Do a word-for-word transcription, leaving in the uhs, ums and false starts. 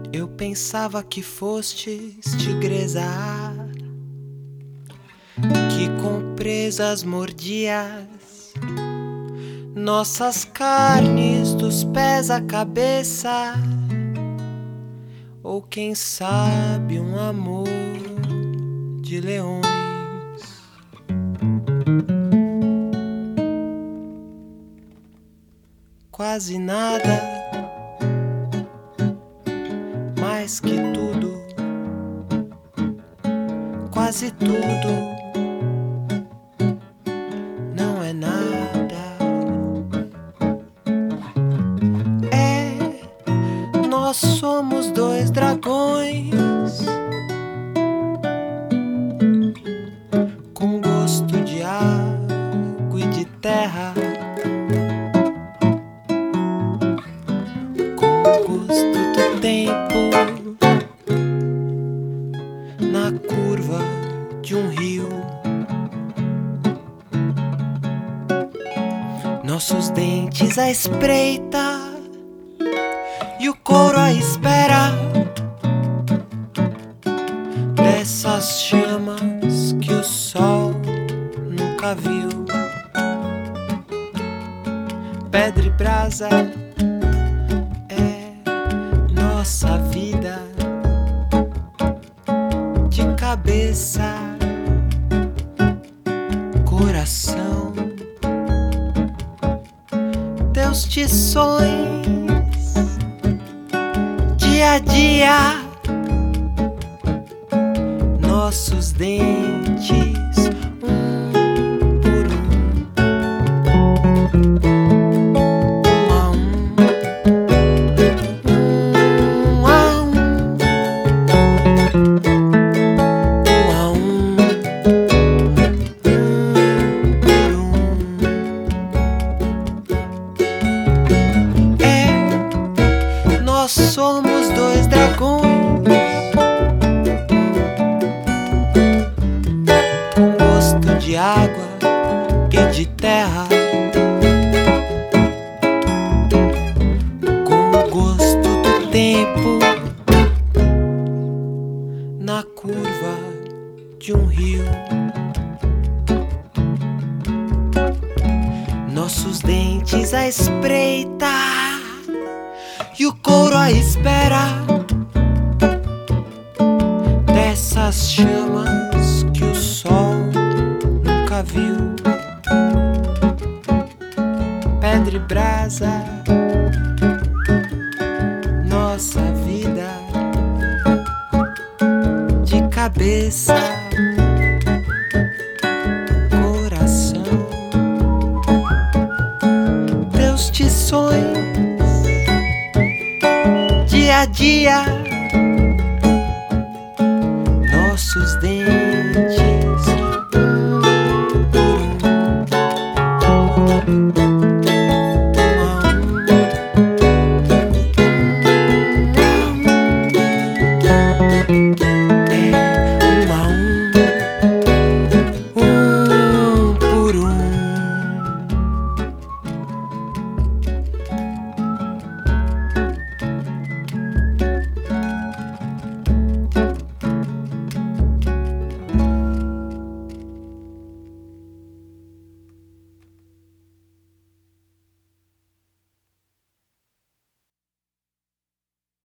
Eu pensava que fostes tigresa, que com presas mordias nossas carnes dos pés à cabeça, ou quem sabe um amor de leões. Quase nada, mais que tudo, quase tudo, não é nada. É, nós somos dois dragões com gosto de água e de terra, tempo na curva de um rio. Nossos dentes à espreita e o couro à espera dessas chamas que o sol nunca viu. Pedra e brasa, nossa vida de cabeça, coração, teus tições, dia a dia, nossos dentes, um por um, um a um. Nós somos dois dragões com gosto de água e de terra, com o gosto do tempo na curva de um rio. Nossos dentes à espreita e o couro à espera dessas chamas que o sol nunca viu. Pedra e brasa, nossa vida de cabeça, coração, teus tições, dia a dia, nossos dentes, um por um.